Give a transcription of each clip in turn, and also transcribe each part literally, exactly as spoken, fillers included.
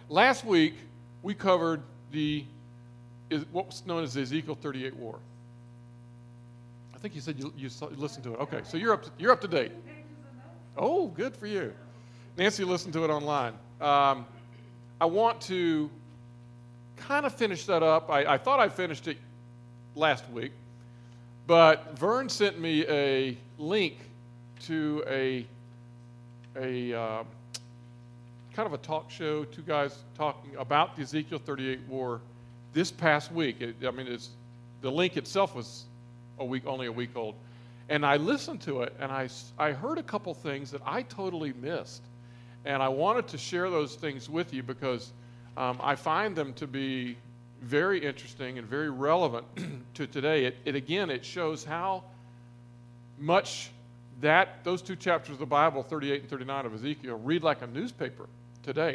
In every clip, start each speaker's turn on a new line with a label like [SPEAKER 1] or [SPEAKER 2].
[SPEAKER 1] last week we covered the is what's known as the Ezekiel thirty-eight war. I think you said you, you saw, listened to it. Okay, so you're up to, you're up to date. Oh, good for you. Nancy listened to it online. Um, I want to kind of finish that up. I, I thought I finished it last week, but Vern sent me a link to a a uh, kind of a talk show, two guys talking about the Ezekiel thirty-eight war this past week. It, I mean, it's, the link itself was a week, only a week old. And I listened to it, and I, I heard a couple things that I totally missed. And I wanted to share those things with you because um, I find them to be very interesting and very relevant to today. It, it again, it shows how much that those two chapters of the Bible, thirty-eight and thirty-nine of Ezekiel, read like a newspaper today.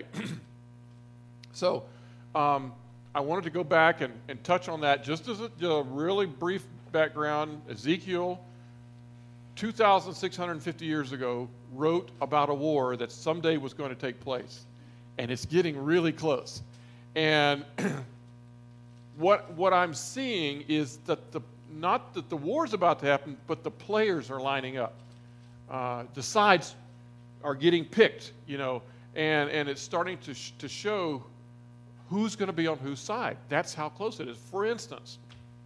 [SPEAKER 1] so um, I wanted to go back and, and touch on that just as a, a really brief background. Ezekiel, two thousand six hundred fifty years ago, wrote about a war that someday was going to take place. And it's getting really close. And what what I'm seeing is that the not that the war's about to happen, but the players are lining up. Uh, the sides are getting picked, you know, and, and it's starting to sh- to show who's going to be on whose side. That's how close it is. For instance,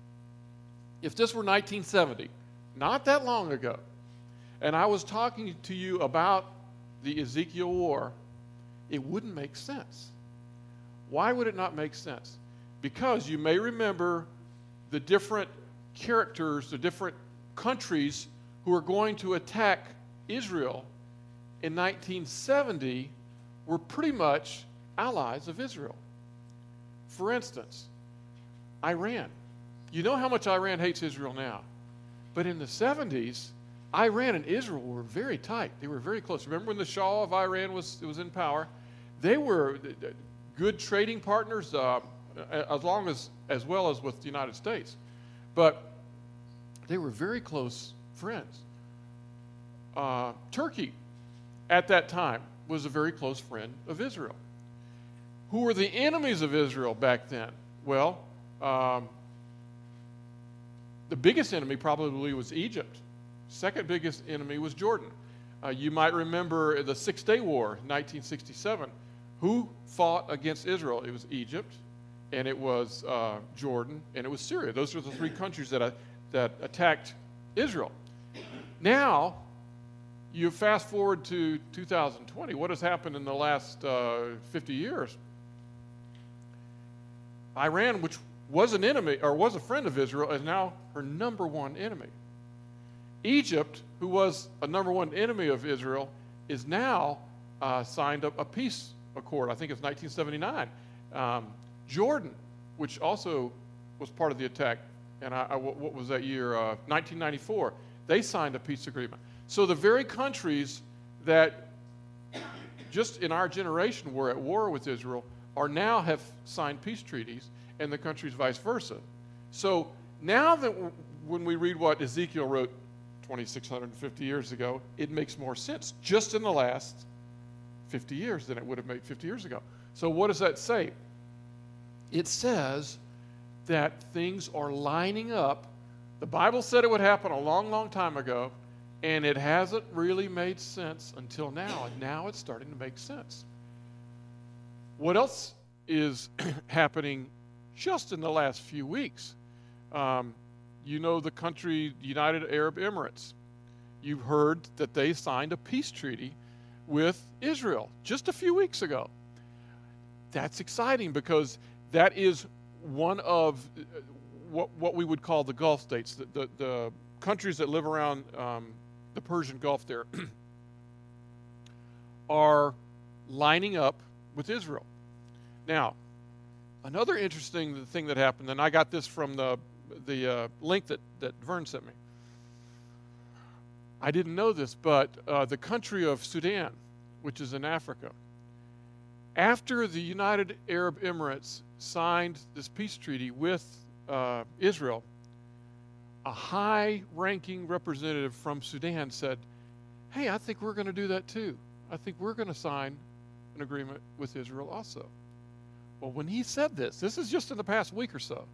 [SPEAKER 1] if this were nineteen seventy, not that long ago, and I was talking to you about the Ezekiel war, it wouldn't make sense. Why would it not make sense? Because you may remember the different characters, the different countries who are going to attack Israel in nineteen seventy were pretty much allies of Israel. For instance, Iran. You know how much Iran hates Israel now. But in the seventies, Iran and Israel were very tight. They were very close. Remember when the Shah of Iran was, was in power? They were good trading partners uh, as long as, as well as with the United States. But they were very close friends. Uh, Turkey, at that time, was a very close friend of Israel. Who were the enemies of Israel back then? Well, um, the biggest enemy probably was Egypt. Second biggest enemy was Jordan. Uh, you might remember the Six-Day War, nineteen sixty-seven. Who fought against Israel? It was Egypt, and it was uh, Jordan, and it was Syria. Those are the three countries that, uh, that attacked Israel. Now, you fast forward to two thousand twenty. What has happened in the last uh, fifty years? Iran, which was an enemy or was a friend of Israel, is now her number one enemy. Egypt, who was a number one enemy of Israel, is now uh, signed up a peace accord. I think it's nineteen seventy-nine. Um, Jordan, which also was part of the attack, and I, I, what was that year? Uh, nineteen ninety-four. They signed a peace agreement. So the very countries that just in our generation were at war with Israel are now have signed peace treaties, and the countries vice versa. So now that w- when we read what Ezekiel wrote twenty-six hundred fifty years ago, it makes more sense just in the last fifty years than it would have made fifty years ago. So what does that say? It says that things are lining up. The Bible said it would happen a long, long time ago, and it hasn't really made sense until now, and now it's starting to make sense. What else is happening just in the last few weeks? Um, you know the country, United Arab Emirates. You've heard that they signed a peace treaty with Israel just a few weeks ago. That's exciting because that is one of what, what we would call the Gulf states, the, the, the countries that live around um, the Persian Gulf there are lining up with Israel. Now, another interesting thing that happened, and I got this from the the uh, link that, that Vern sent me. I didn't know this, but uh, the country of Sudan, which is in Africa, after the United Arab Emirates signed this peace treaty with uh, Israel, a high-ranking representative from Sudan said, hey, I think we're going to do that too. I think we're going to sign an agreement with Israel also. Well, when he said this, this is just in the past week or so,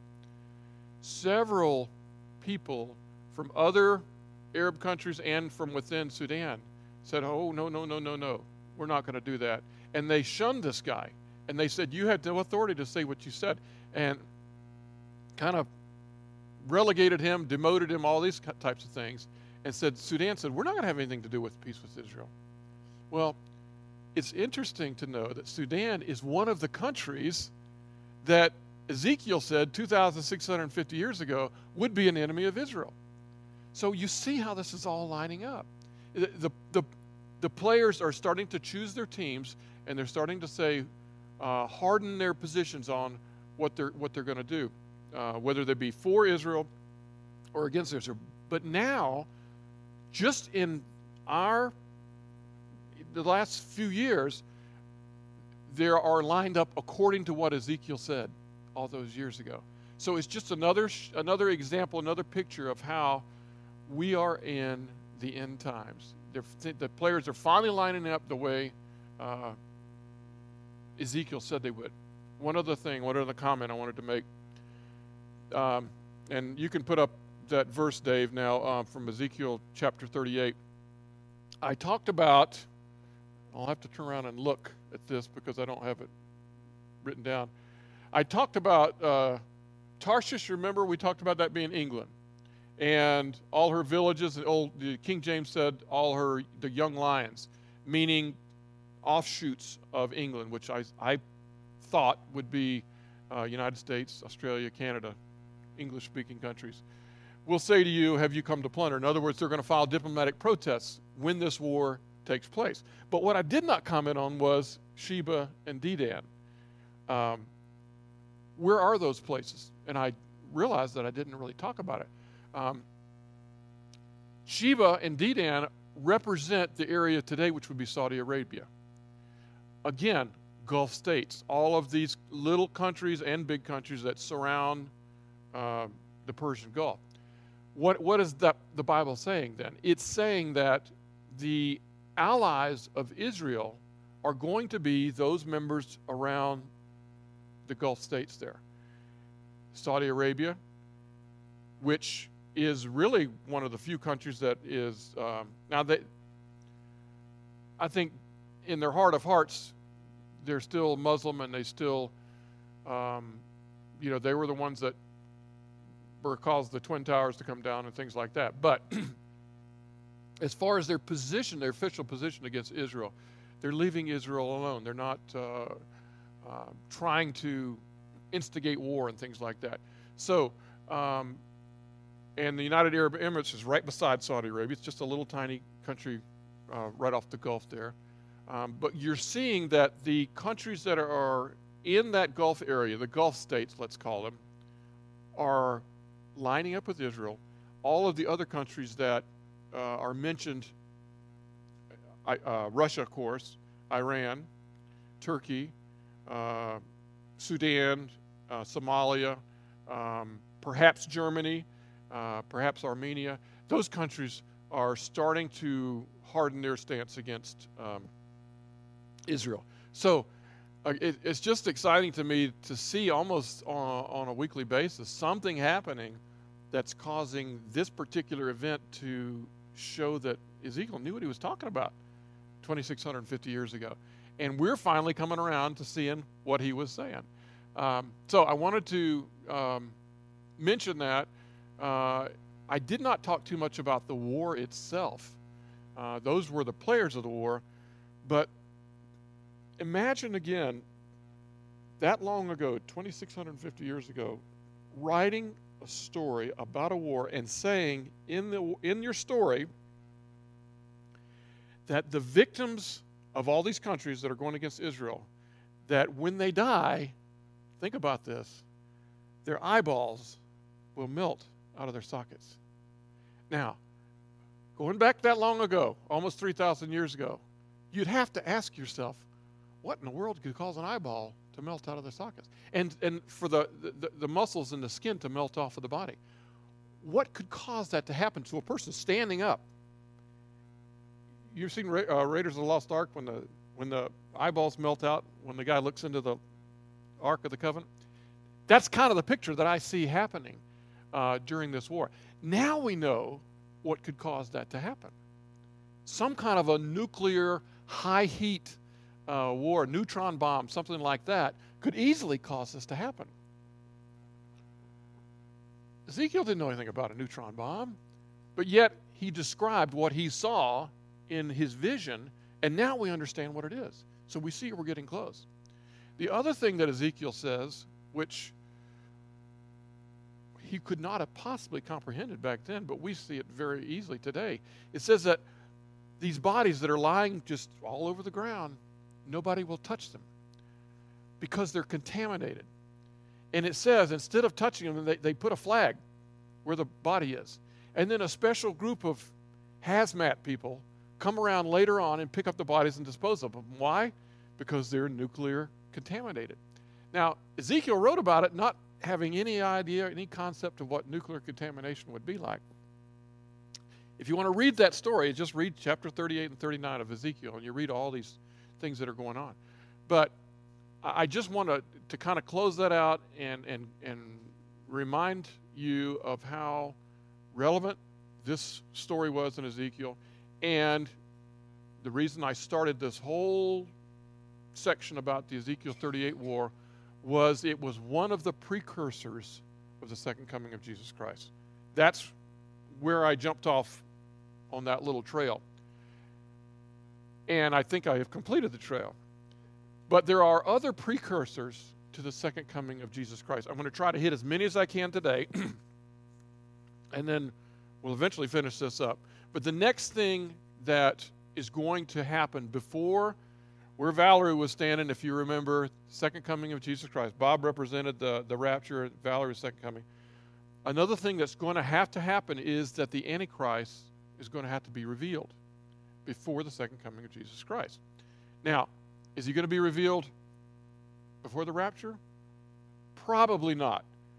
[SPEAKER 1] several people from other Arab countries and from within Sudan said, oh, no, no, no, no, no, we're not going to do that. And they shunned this guy. And they said, you had no authority to say what you said. And kind of relegated him, demoted him, all these types of things. And said, Sudan said, we're not going to have anything to do with peace with Israel. Well, it's interesting to know that Sudan is one of the countries that Ezekiel said two thousand six hundred fifty years ago would be an enemy of Israel. So you see how this is all lining up. The, the, the, the players are starting to choose their teams, and they're starting to say, uh, harden their positions on what they're, what they're going to do, uh, whether they be for Israel or against Israel. But now, just in our the last few years, there are lined up according to what Ezekiel said all those years ago. So it's just another another example, another picture of how we are in the end times. They're, the players are finally lining up the way uh, Ezekiel said they would. One other thing, one other comment I wanted to make, um, and you can put up that verse, Dave, now uh, from Ezekiel chapter thirty-eight. I talked about, I'll have to turn around and look at this because I don't have it written down. I talked about uh, Tarshish. Remember, we talked about that being England, and all her villages. Old the King James said all her the young lions, meaning offshoots of England, which I I thought would be uh, United States, Australia, Canada, English-speaking countries. Will say to you, have you come to plunder? In other words, they're going to file diplomatic protests when this war takes place. But what I did not comment on was Sheba and Dedan. Um, where are those places? And I realized that I didn't really talk about it. Um, Sheba and Dedan represent the area today, which would be Saudi Arabia. Again, Gulf states, all of these little countries and big countries that surround uh, the Persian Gulf. What, what is that, the Bible saying then? It's saying that the allies of Israel are going to be those members around the Gulf states there. Saudi Arabia, which is really one of the few countries that is, um, now they, I think in their heart of hearts, they're still Muslim and they still, um, you know, they were the ones that were caused the Twin Towers to come down and things like that. But as far as their position, their official position against Israel, they're leaving Israel alone. They're not uh, uh, trying to instigate war and things like that. So, um, and the United Arab Emirates is right beside Saudi Arabia. It's just a little tiny country uh, right off the Gulf there. Um, but you're seeing that the countries that are, are in that Gulf area, the Gulf states, let's call them, are lining up with Israel. All of the other countries that uh, are mentioned, uh, Russia, of course, Iran, Turkey, uh, Sudan, uh, Somalia, um, perhaps Germany, uh, perhaps Armenia, those countries are starting to harden their stance against um, Israel. So uh, it, it's just exciting to me to see almost on, on a weekly basis something happening that's causing this particular event to show that Ezekiel knew what he was talking about two thousand six hundred fifty years ago. And we're finally coming around to seeing what he was saying. Um, so I wanted to um, mention that. Uh, I did not talk too much about the war itself. Uh, those were the players of the war. But imagine again, that long ago, two thousand six hundred fifty years ago, writing a story about a war and saying in the in your story that the victims of all these countries that are going against Israel, that when they die, think about this, their eyeballs will melt out of their sockets. Now, going back that long ago, almost three thousand years ago, you'd have to ask yourself, what in the world could cause an eyeball to melt out of their sockets? And and for the, the, the muscles in the skin to melt off of the body. What could cause that to happen to a person standing up? You've seen Ra- uh, Raiders of the Lost Ark when the when the eyeballs melt out, when the guy looks into the Ark of the Covenant. That's kind of the picture that I see happening uh, during this war. Now we know what could cause that to happen. Some kind of a nuclear high heat uh, war, neutron bomb, something like that, could easily cause this to happen. Ezekiel didn't know anything about a neutron bomb, but yet he described what he saw in his vision, and now we understand what it is. So we see we're getting close. The other thing that Ezekiel says, which he could not have possibly comprehended back then, but we see it very easily today. It says that these bodies that are lying just all over the ground, nobody will touch them because they're contaminated. And it says instead of touching them, they, they put a flag where the body is. And then a special group of hazmat people come around later on and pick up the bodies and dispose of them. Why? Because they're nuclear contaminated. Now, Ezekiel wrote about it not having any idea, any concept of what nuclear contamination would be like. If you want to read that story, just read chapter thirty-eight and thirty-nine of Ezekiel, and you read all these things that are going on. But I just want to, to kind of close that out and, and, and remind you of how relevant this story was in Ezekiel, and the reason I started this whole section about the Ezekiel thirty-eight war was it was one of the precursors of the second coming of Jesus Christ. That's where I jumped off on that little trail. And I think I have completed the trail. But there are other precursors to the second coming of Jesus Christ. I'm going to try to hit as many as I can today, and then we'll eventually finish this up. But the next thing that is going to happen before where Valerie was standing, if you remember, second coming of Jesus Christ. Bob represented the, the rapture, Valerie's second coming. Another thing that's going to have to happen is that the Antichrist is going to have to be revealed before the second coming of Jesus Christ. Now, is he going to be revealed before the rapture? Probably not.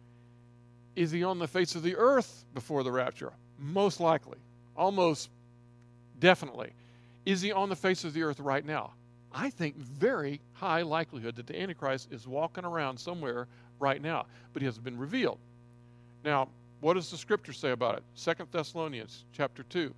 [SPEAKER 1] Is he on the face of the earth before the rapture? Most likely. Almost definitely. Is he on the face of the earth right now? I think very high likelihood that the Antichrist is walking around somewhere right now, but he hasn't been revealed. Now, what does the scripture say about it? Second Thessalonians chapter two.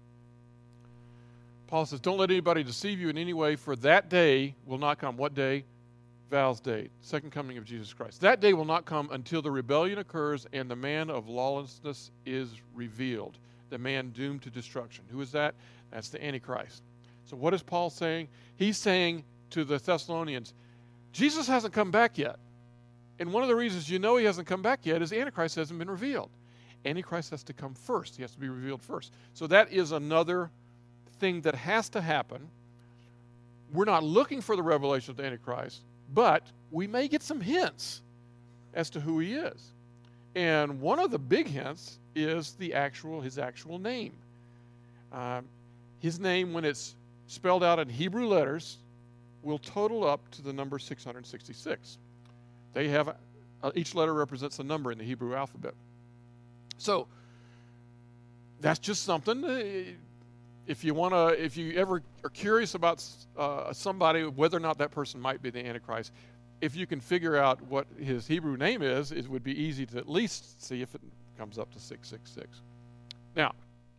[SPEAKER 1] Paul says, don't let anybody deceive you in any way, for that day will not come. What day? Val's day, second coming of Jesus Christ. That day will not come until the rebellion occurs and the man of lawlessness is revealed, the man doomed to destruction. Who is that? That's the Antichrist. So what is Paul saying? He's saying to the Thessalonians, Jesus hasn't come back yet. And one of the reasons you know he hasn't come back yet is the Antichrist hasn't been revealed. Antichrist has to come first. He has to be revealed first. So that is another thing that has to happen. We're not looking for the revelation of the Antichrist, but we may get some hints as to who he is. And one of the big hints is the actual his actual name. Um, his name, when it's spelled out in Hebrew letters, will total up to the number six hundred sixty-six. They have, uh, each letter represents a number in the Hebrew alphabet. So, that's just something. Uh, if you want to, if you ever are curious about uh, somebody, whether or not that person might be the Antichrist, if you can figure out what his Hebrew name is, it would be easy to at least see if it comes up to six six six. Now,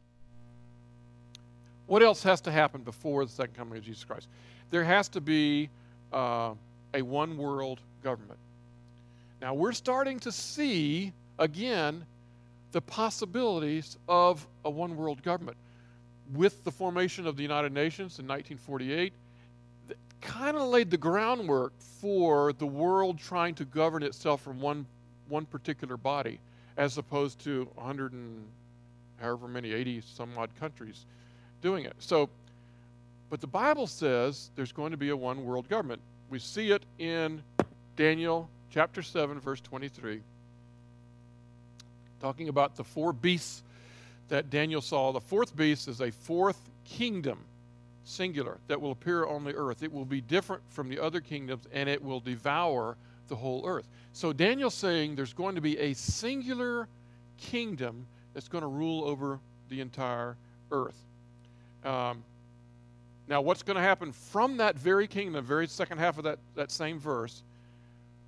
[SPEAKER 1] what else has to happen before the second coming of Jesus Christ? There has to be uh, a one-world government. Now, we're starting to see, again, the possibilities of a one-world government. With the formation of the United Nations in nineteen forty-eight, that kind of laid the groundwork for the world trying to govern itself from one, one particular body, as opposed to one hundred and however many, eighty some odd countries doing it. So, but the Bible says there's going to be a one world government. We see it in Daniel chapter seven, verse twenty-three, talking about the four beasts that Daniel saw. The fourth beast is a fourth kingdom, singular, that will appear on the earth. It will be different from the other kingdoms, and it will devour the whole earth. So Daniel's saying there's going to be a singular kingdom that's going to rule over the entire earth. Um, now, what's going to happen from that very kingdom, the very second half of that, that same verse,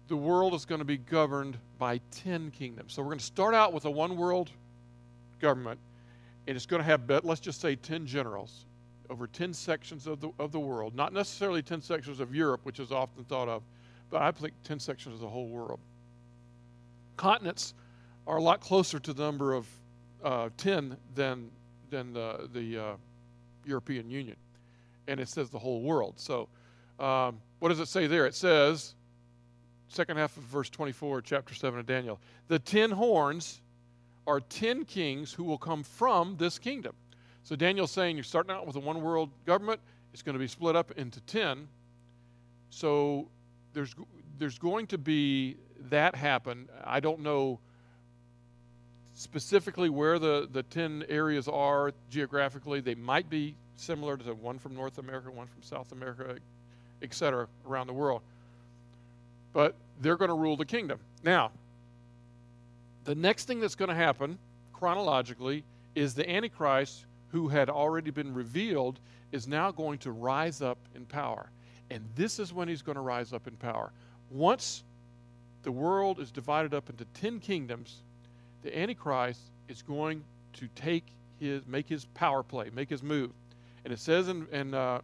[SPEAKER 1] the world is going to be governed by ten kingdoms. So we're going to start out with a one world government, and it's going to have, let's just say, ten generals over ten sections of the of the world. Not necessarily ten sections of Europe, which is often thought of, but I think ten sections of the whole world. Continents are a lot closer to the number of uh, ten than than the, the uh, European Union, and it says the whole world. So um, what does it say there? It says, second half of verse twenty-four, chapter seven of Daniel, the ten horns are ten kings who will come from this kingdom. So Daniel's saying you're starting out with a one world government. It's going to be split up into ten. So there's there's going to be that happen. I don't know specifically where the, the ten areas are geographically. They might be similar to one from North America, one from South America, et cetera, around the world. But they're going to rule the kingdom. Now, the next thing that's going to happen chronologically is the Antichrist, who had already been revealed, is now going to rise up in power. And this is when he's going to rise up in power. Once the world is divided up into ten kingdoms, the Antichrist is going to take his, make his power play, make his move. And it says in, in uh,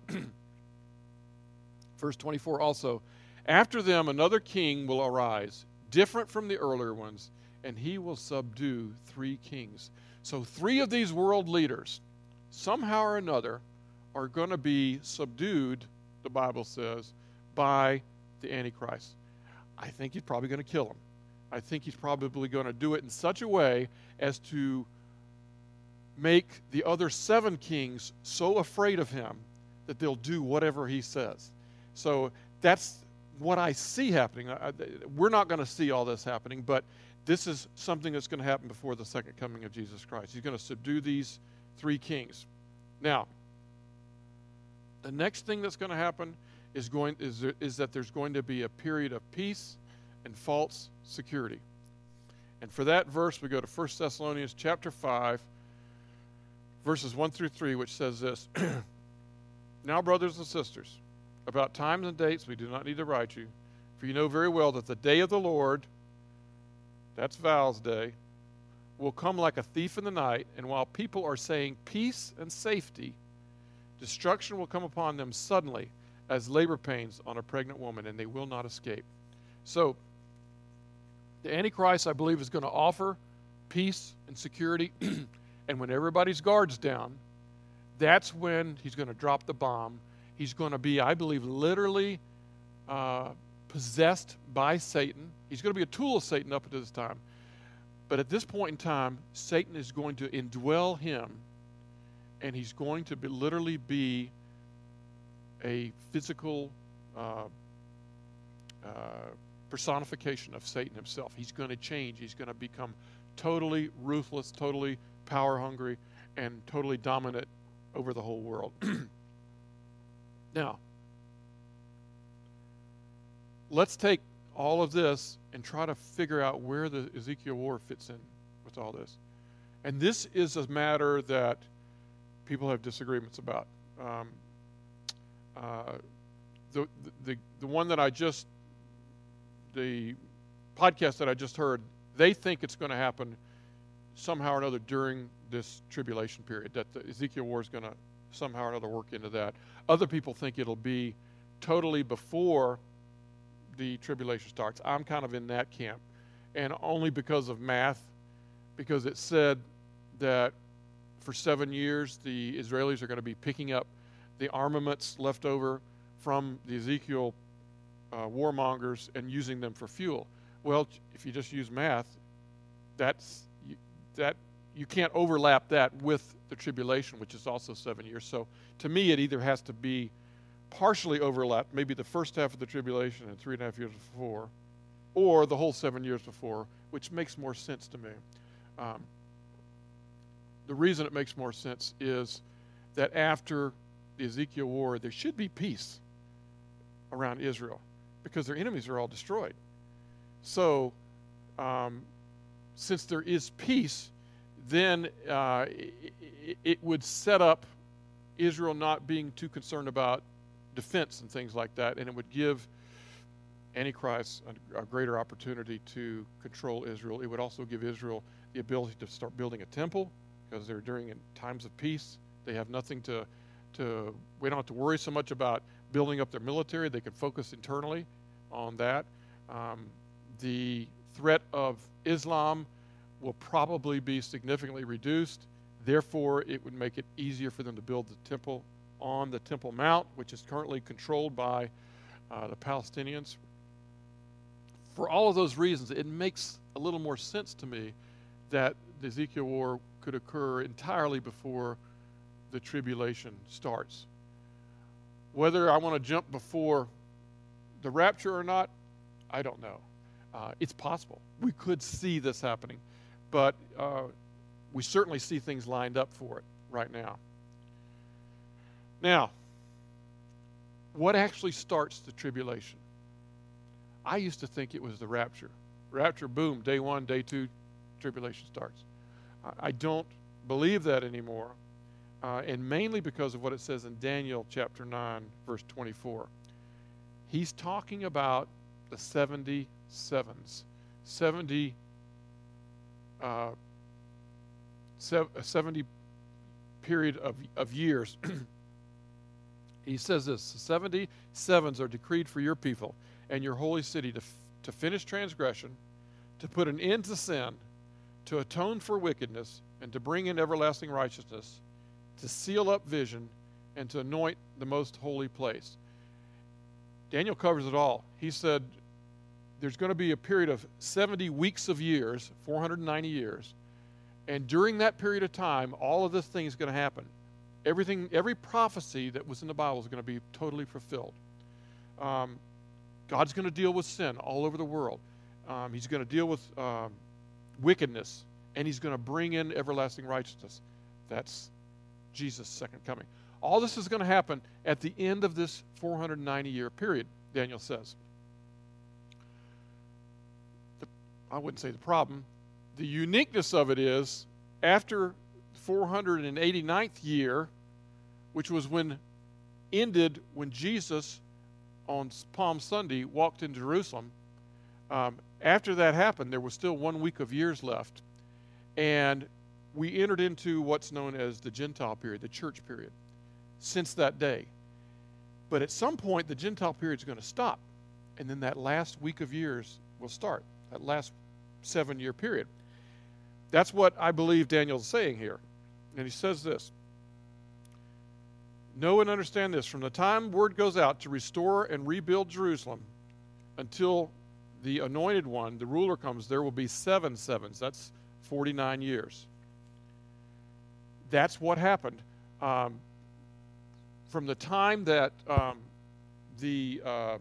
[SPEAKER 1] verse twenty-four also, after them another king will arise, different from the earlier ones, and he will subdue three kings. So three of these world leaders, somehow or another, are going to be subdued, the Bible says, by the Antichrist. I think he's probably going to kill him. I think he's probably going to do it in such a way as to make the other seven kings so afraid of him that they'll do whatever he says. So that's what I see happening. I, we're not going to see all this happening, but this is something that's going to happen before the second coming of Jesus Christ. He's going to subdue these three kings. Now, the next thing that's going to happen is going is, is that there's going to be a period of peace and false security. And for that verse, we go to First Thessalonians chapter five, verses one through three, which says this, now, brothers and sisters, about times and dates we do not need to write you, for you know very well that the day of the Lord, that's Val's day, will come like a thief in the night, and while people are saying peace and safety, destruction will come upon them suddenly as labor pains on a pregnant woman, and they will not escape. So, the Antichrist, I believe, is going to offer peace and security, and when everybody's guard's down, that's when he's going to drop the bomb. He's going to be, I believe, literally uh, possessed by Satan. He's going to be a tool of Satan up to this time. But at this point in time, Satan is going to indwell him, and he's going to be, literally be a physical uh, uh, personification of Satan himself. He's going to change. He's going to become totally ruthless, totally power-hungry, and totally dominant over the whole world. Now, let's take all of this and try to figure out where the Ezekiel war fits in with all this. And this is a matter that people have disagreements about. Um, uh, the, the, the one that I just, the podcast that I just heard, they think it's going to happen somehow or another during this tribulation period, that the Ezekiel war is going to somehow or another work into that. Other people think it'll be totally before the tribulation starts. I'm kind of in that camp, and only because of math, because it said that for seven years the Israelis are going to be picking up the armaments left over from the Ezekiel uh, warmongers and using them for fuel. Well, if you just use math, that's that you can't overlap that with the tribulation, which is also seven years. So to me, it either has to be partially overlapped, maybe the first half of the tribulation and three and a half years before, or the whole seven years before, which makes more sense to me. Um, the reason it makes more sense is that after the Ezekiel war, there should be peace around Israel because their enemies are all destroyed. So um, since there is peace, then uh, it, it would set up Israel not being too concerned about defense and things like that, and it would give Antichrist a, a greater opportunity to control Israel. It would also give Israel the ability to start building a temple, because they're during times of peace. They have nothing to, to, we don't have to worry so much about building up their military. They can focus internally on that. Um, the threat of Islam will probably be significantly reduced. Therefore, it would make it easier for them to build the temple on the Temple Mount, which is currently controlled by uh, the Palestinians. For all of those reasons, it makes a little more sense to me that the Ezekiel war could occur entirely before the tribulation starts. Whether I want to jump before the rapture or not, I don't know. Uh, it's possible. We could see this happening, but uh, we certainly see things lined up for it right now. Now, what actually starts the tribulation? I used to think it was the rapture. Rapture, boom, day one, day two, tribulation starts. I don't believe that anymore, uh, and mainly because of what it says in Daniel chapter nine, verse twenty-four. He's talking about the seventy sevens, seventy, uh, seventy period of, of years. He says this: seventy sevens are decreed for your people and your holy city to, f- to finish transgression, to put an end to sin, to atone for wickedness, and to bring in everlasting righteousness, to seal up vision, and to anoint the most holy place. Daniel covers it all. He said there's going to be a period of seventy weeks of years, four hundred ninety years, and during that period of time, all of this thing is going to happen. Everything, every prophecy that was in the Bible is going to be totally fulfilled. Um, God's going to deal with sin all over the world. Um, he's going to deal with um, wickedness, and he's going to bring in everlasting righteousness. That's Jesus' second coming. All this is going to happen at the end of this four hundred ninety year period, Daniel says. The, I wouldn't say the problem. The uniqueness of it is, after four hundred eighty-ninth year, which was when ended when Jesus on Palm Sunday walked in Jerusalem, um, after that happened, there was still one week of years left, and we entered into what's known as the Gentile period, the church period, since that day. But at some point, the Gentile period is going to stop, and then that last week of years will start, that last seven-year period. That's what I believe Daniel's saying here. And he says this: know and understand this, from the time word goes out to restore and rebuild Jerusalem until the anointed one, the ruler, comes, there will be seven sevens. That's forty-nine years. That's what happened. Um, from the time that um, the, uh,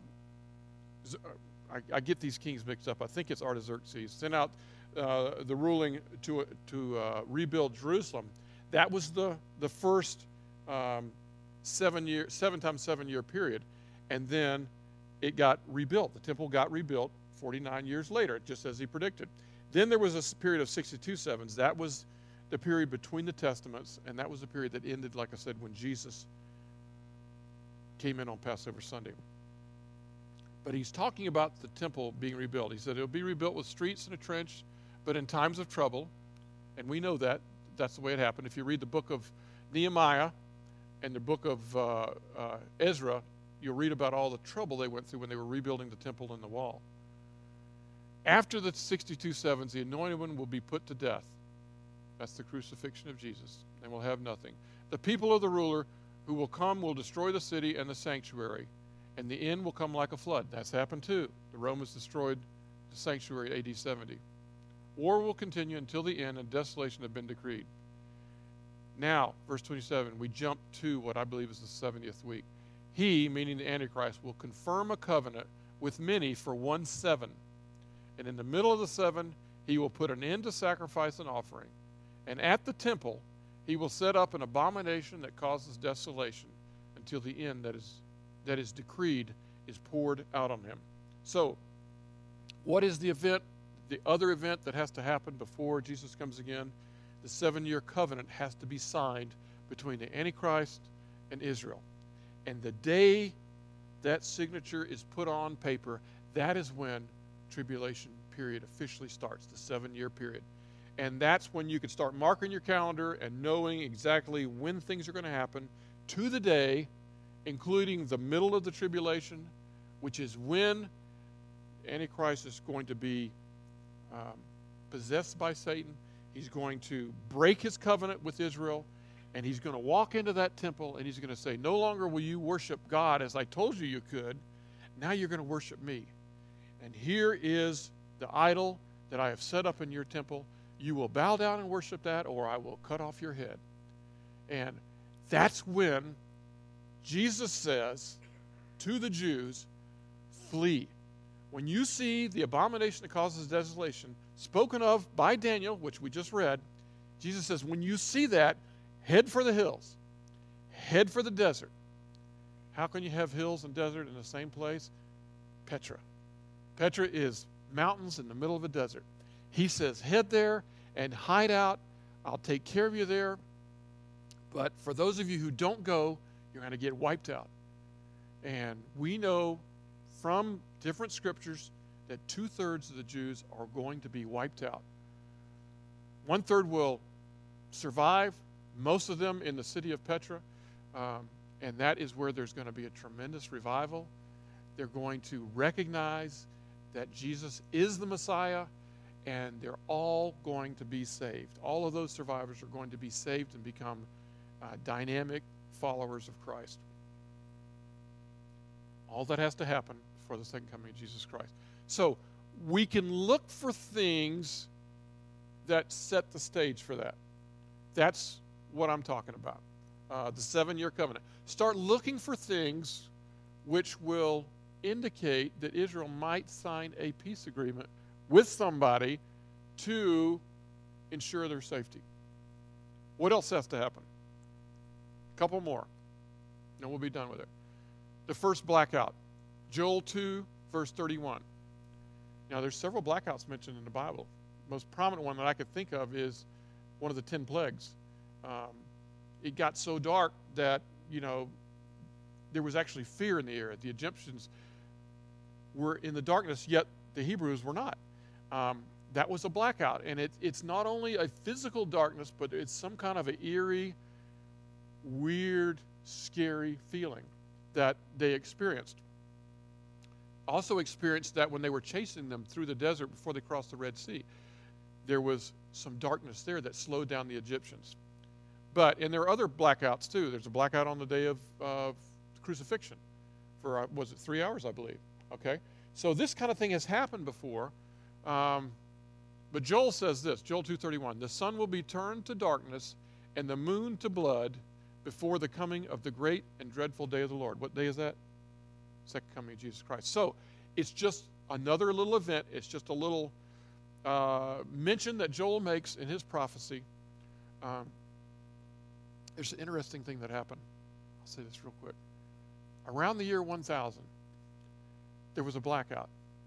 [SPEAKER 1] I, I get these kings mixed up. I think it's Artaxerxes sent out uh, the ruling to, to uh, rebuild Jerusalem. That was the, the first um, seven year, seven times seven year period. And then it got rebuilt. The temple got rebuilt forty-nine years later, just as he predicted. Then there was a period of sixty-two sevens. That was the period between the Testaments, and that was the period that ended, like I said, when Jesus came in on Passover Sunday. But he's talking about the temple being rebuilt. He said it'll be rebuilt with streets and a trench, but in times of trouble, and we know that. That's the way it happened. If you read the book of Nehemiah and the book of uh, uh, Ezra, you'll read about all the trouble they went through when they were rebuilding the temple and the wall. After the sixty-two sevens, the anointed one will be put to death. That's the crucifixion of Jesus, and will have nothing. The people of the ruler who will come will destroy the city and the sanctuary, and the end will come like a flood. That's happened too. The Romans destroyed the sanctuary A D seventy. War will continue until the end, and desolation have been decreed. Now, verse twenty-seven, we jump to what I believe is the seventieth week. He, meaning the Antichrist, will confirm a covenant with many for one seven. And in the middle of the seven, he will put an end to sacrifice and offering. And at the temple, he will set up an abomination that causes desolation until the end that is, that is decreed is poured out on him. So, what is the event, the other event that has to happen before Jesus comes again? The seven-year covenant has to be signed between the Antichrist and Israel. And the day that signature is put on paper, that is when tribulation period officially starts, the seven-year period. And that's when you can start marking your calendar and knowing exactly when things are going to happen to the day, including the middle of the tribulation, which is when Antichrist is going to be um, possessed by Satan. He's going to break his covenant with Israel, and he's going to walk into that temple, and he's going to say, no longer will you worship God as I told you you could. Now you're going to worship me. And here is the idol that I have set up in your temple. You will bow down and worship that, or I will cut off your head. And that's when Jesus says to the Jews, flee. When you see the abomination that causes desolation spoken of by Daniel, which we just read, Jesus says, when you see that, head for the hills. Head for the desert. How can you have hills and desert in the same place? Petra. Petra is mountains in the middle of a desert. He says, head there and hide out. I'll take care of you there. But for those of you who don't go, you're going to get wiped out. And we know from different scriptures that two-thirds of the Jews are going to be wiped out. One-third will survive, most of them in the city of Petra, um, and that is where there's going to be a tremendous revival. They're going to recognize that Jesus is the Messiah, and they're all going to be saved. All of those survivors are going to be saved and become uh, dynamic followers of Christ. All that has to happen before the second coming of Jesus Christ. So we can look for things that set the stage for that. That's what I'm talking about. Uh, the seven-year covenant. Start looking for things which will indicate that Israel might sign a peace agreement with somebody to ensure their safety. What else has to happen? A couple more, and we'll be done with it. The first blackout, Joel two, verse thirty-one. Now, there's several blackouts mentioned in the Bible. The most prominent one that I could think of is one of the ten plagues. Um, it got so dark that, you know, there was actually fear in the air. The Egyptians were in the darkness, yet the Hebrews were not. Um, that was a blackout. And it, it's not only a physical darkness, but it's some kind of an eerie, weird, scary feeling that they experienced. Also experienced that when they were chasing them through the desert before they crossed the Red Sea. There was some darkness there that slowed down the Egyptians. But, and there are other blackouts too. There's a blackout on the day of uh, crucifixion for, uh, was it three hours, I believe. Okay? So this kind of thing has happened before. Um, but Joel says this, Joel two thirty-one, the sun will be turned to darkness and the moon to blood before the coming of the great and dreadful day of the Lord. What day is that? Second coming of Jesus Christ. So it's just another little event. It's just a little uh, mention that Joel makes in his prophecy. Um, there's an interesting thing that happened. I'll say this real quick. Around the year one thousand, there was a blackout.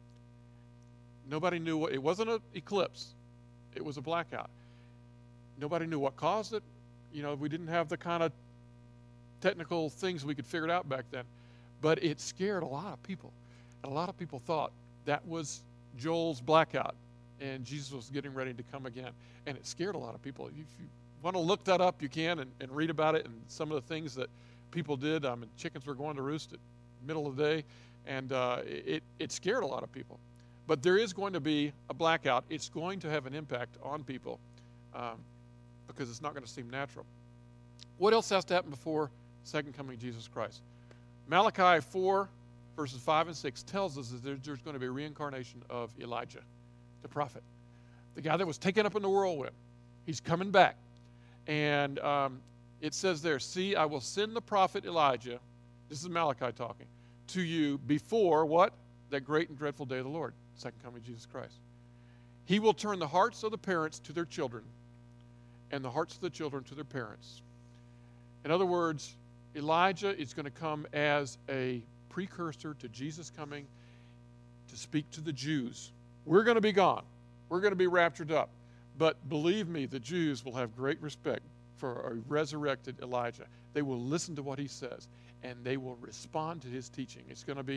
[SPEAKER 1] Nobody knew what, it wasn't an eclipse. It was a blackout. Nobody knew what caused it. You know, we didn't have the kind of technical things we could figure it out back then. But it scared a lot of people. And a lot of people thought that was Joel's blackout and Jesus was getting ready to come again. And it scared a lot of people. If you want to look that up, you can and, and read about it and some of the things that people did. I mean, chickens were going to roost at the middle of the day. And uh, it, it scared a lot of people. But there is going to be a blackout. It's going to have an impact on people um, because it's not going to seem natural. What else has to happen before the second coming of Jesus Christ? Malachi four, verses five and six tells us that there's, there's going to be a reincarnation of Elijah, the prophet, the guy that was taken up in the whirlwind. He's coming back. And um, it says there, see, I will send the prophet Elijah, this is Malachi talking, to you before what? That great and dreadful day of the Lord, second coming of Jesus Christ. He will turn the hearts of the parents to their children and the hearts of the children to their parents. In other words, Elijah is going to come as a precursor to Jesus coming to speak to the Jews. We're going to be gone. We're going to be raptured up. But believe me, the Jews will have great respect for a resurrected Elijah. They will listen to what he says, and they will respond to his teaching. It's going to be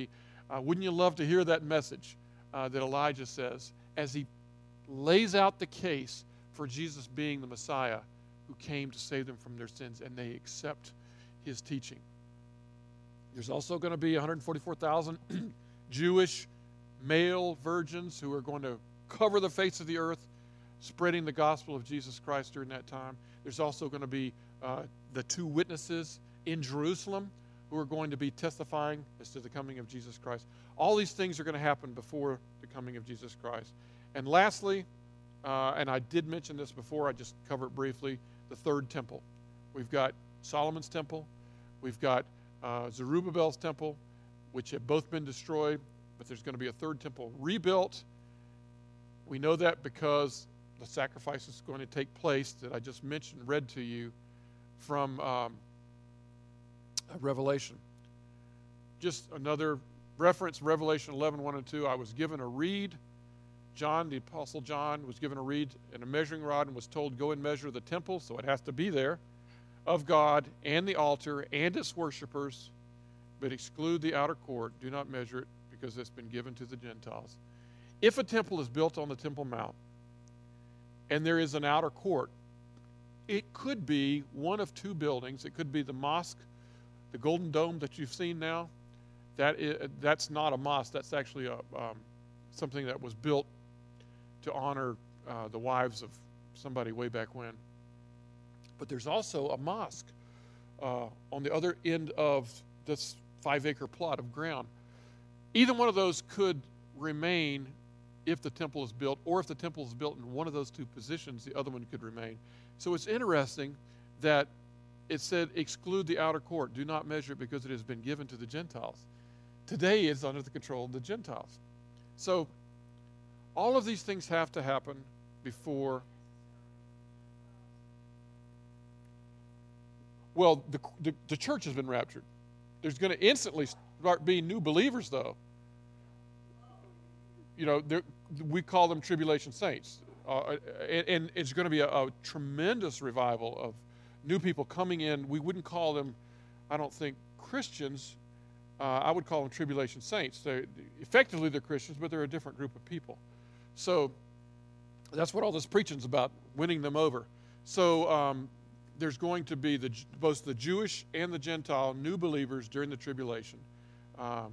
[SPEAKER 1] Uh, wouldn't you love to hear that message uh, that Elijah says as he lays out the case for Jesus being the Messiah who came to save them from their sins, and they accept his teaching. There's also going to be one hundred forty-four thousand Jewish male virgins who are going to cover the face of the earth, spreading the gospel of Jesus Christ during that time. There's also going to be uh, the two witnesses in Jerusalem who are going to be testifying as to the coming of Jesus Christ. All these things are going to happen before the coming of Jesus Christ. And lastly, uh, and I did mention this before, I just covered it briefly, the third temple. We've got Solomon's temple. We've got uh, Zerubbabel's temple, which have both been destroyed, but there's going to be a third temple rebuilt. We know that because the sacrifice is going to take place that I just mentioned, read to you from um, Revelation. Just another reference, Revelation eleven, one and two. I was given a reed. John, the Apostle John, was given a reed and a measuring rod and was told, go and measure the temple, so it has to be there, of God and the altar and its worshipers, but exclude the outer court. Do not measure it because it's been given to the Gentiles. If a temple is built on the Temple Mount and there is an outer court, it could be one of two buildings. It could be the mosque, the Golden Dome that you've seen now. That is, that's not a mosque. That's actually a, um, something that was built to honor uh, the wives of somebody way back when. But there's also a mosque uh, on the other end of this five-acre plot of ground. Either one of those could remain if the temple is built, or if the temple is built in one of those two positions, the other one could remain. So it's interesting that it said, exclude the outer court. Do not measure it because it has been given to the Gentiles. Today it's under the control of the Gentiles. So all of these things have to happen before. Well, the, the, the church has been raptured. There's going to instantly start being new believers, though. You know, we call them tribulation saints. Uh, and, and it's going to be a, a tremendous revival of new people coming in. We wouldn't call them, I don't think, Christians. Uh, I would call them tribulation saints. They're, effectively, they're Christians, but they're a different group of people. So that's what all this preaching is about, winning them over. So um, there's going to be the, both the Jewish and the Gentile new believers during the tribulation. Um,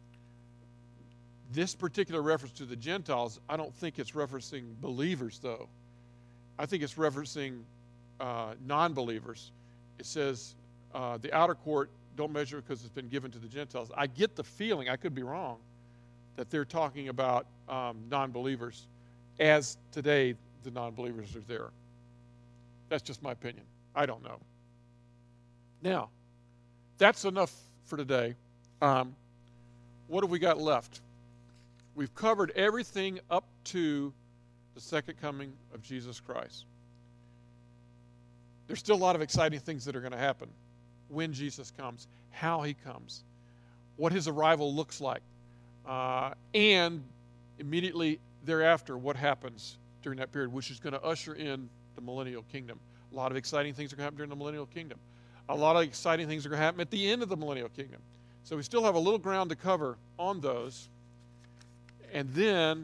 [SPEAKER 1] this particular reference to the Gentiles, I don't think it's referencing believers, though. I think it's referencing uh, non-believers. It says uh, the outer court, don't measure it because it's been given to the Gentiles. I get the feeling, I could be wrong, that they're talking about um, non-believers as today the non-believers are there. That's just my opinion. I don't know. Now, that's enough for today. Um, what have we got left? We've covered everything up to the second coming of Jesus Christ. There's still a lot of exciting things that are going to happen when Jesus comes, how he comes, what his arrival looks like, uh, and immediately thereafter what happens during that period, which is going to usher in the millennial kingdom. A lot of exciting things are going to happen during the millennial kingdom. A lot of exciting things are going to happen at the end of the millennial kingdom. So we still have a little ground to cover on those. And then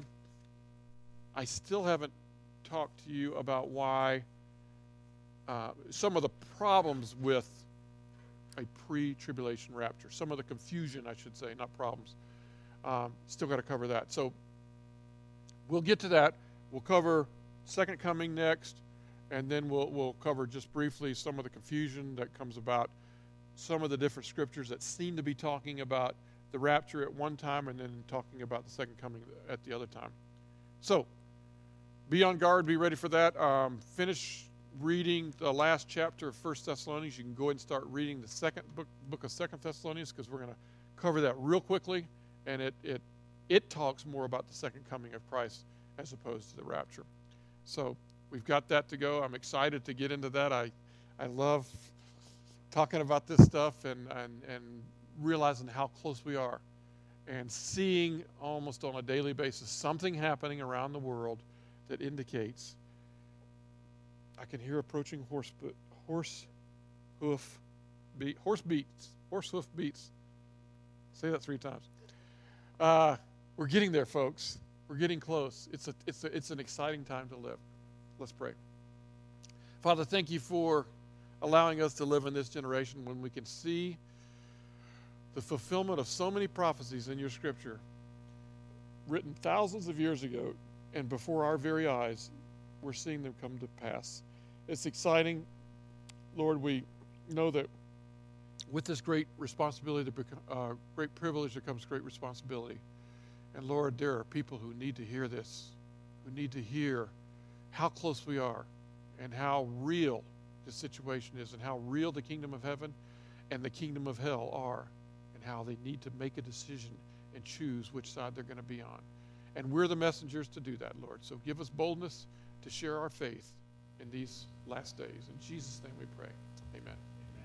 [SPEAKER 1] I still haven't talked to you about why uh, some of the problems with a pre-tribulation rapture, some of the confusion, I should say, not problems. Um, still got to cover that. So we'll get to that. We'll cover second coming next, and then we'll we'll cover just briefly some of the confusion that comes about some of the different scriptures that seem to be talking about the rapture at one time and then talking about the second coming at the other time. So be on guard, be ready for that. Um, finish reading the last chapter of First Thessalonians. You can go ahead and start reading the second book, book of Second Thessalonians, because we're going to cover that real quickly, and it it it talks more about the second coming of Christ as opposed to the rapture. So we've got that to go. I'm excited to get into that. I I love talking about this stuff and and and realizing how close we are, and seeing almost on a daily basis something happening around the world that indicates. I can hear approaching horse horse hoof beat horse beats horse hoof beats. Say that three times. Uh, we're getting there, folks. We're getting close. It's a, it's a, it's an exciting time to live. Let's pray. Father, thank you for allowing us to live in this generation when we can see the fulfillment of so many prophecies in your scripture written thousands of years ago, and before our very eyes, we're seeing them come to pass. It's exciting. Lord, we know that with this great responsibility, uh, great privilege, there comes great responsibility. And Lord, there are people who need to hear this, who need to hear how close we are and how real the situation is and how real the kingdom of heaven and the kingdom of hell are, and how they need to make a decision and choose which side they're going to be on. And we're the messengers to do that, Lord. So give us boldness to share our faith in these last days. In Jesus' name we pray. Amen.